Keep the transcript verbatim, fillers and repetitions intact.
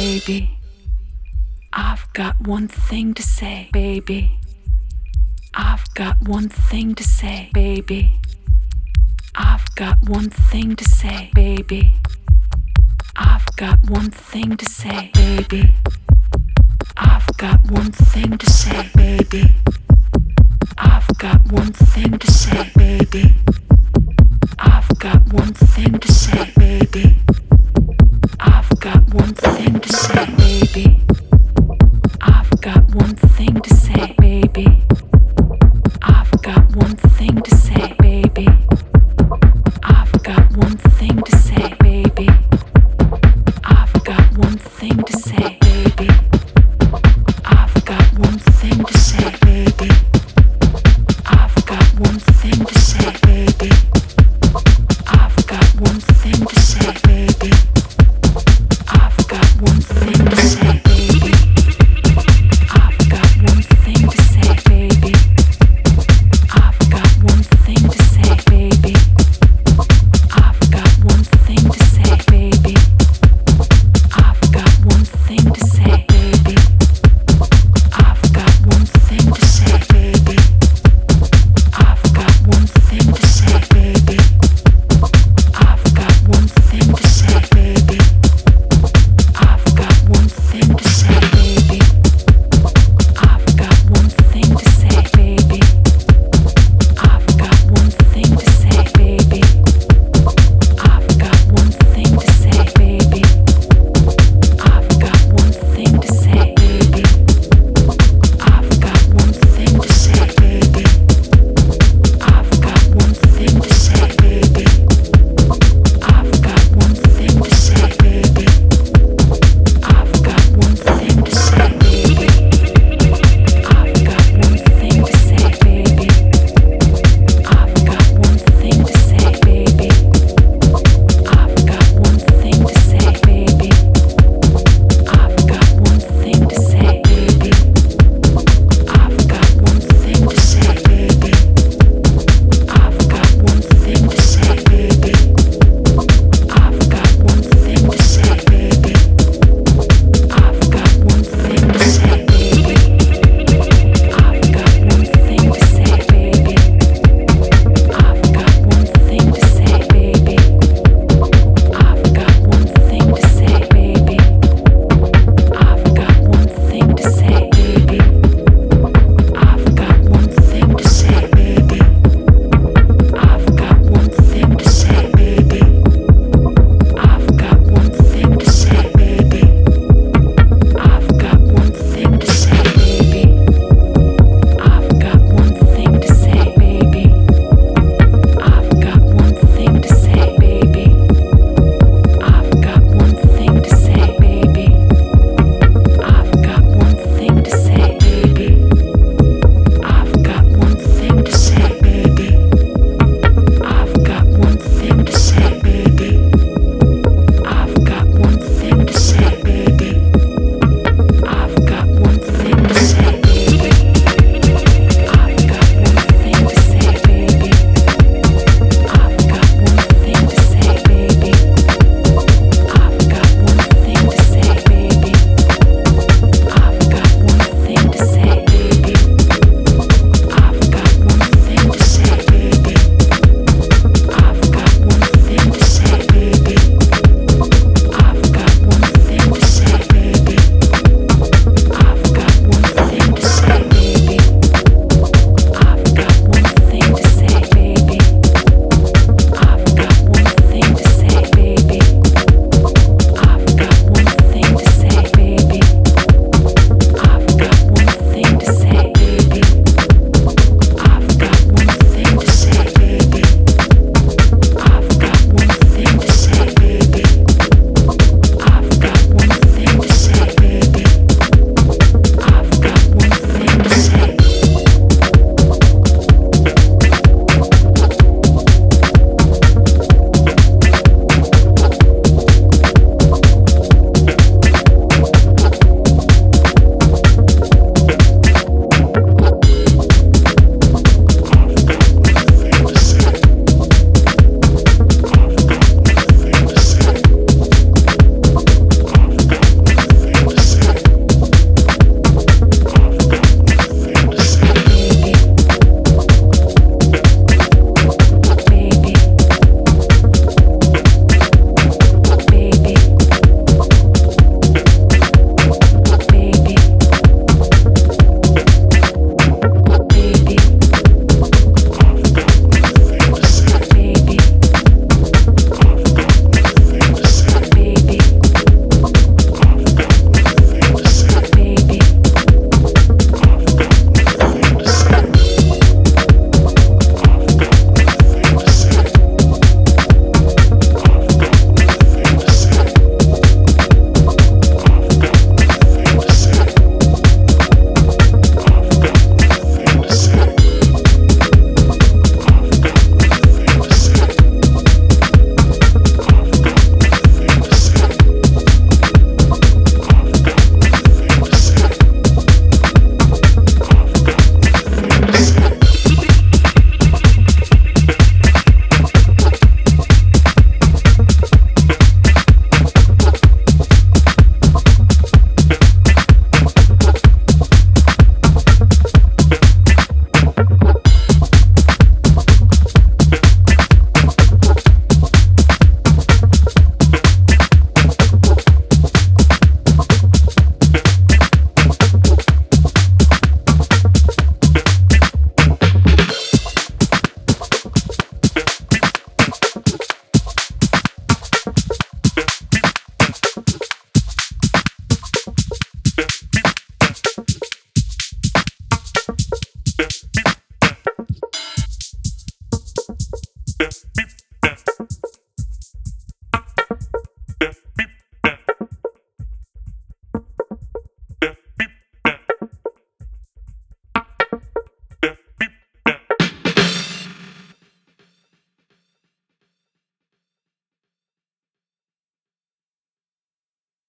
baby. I've got one thing to say, baby. I've got one thing to say, baby. I've got one thing to say, baby. I've got one thing to say, baby. I've got one thing to say, baby. I've got one thing to say, baby. I've got one thing to say, baby. I've got one thing to say, baby. I've got one thing to say, baby. I've got one thing to say, baby. I've got one thing to say, baby. I've got one thing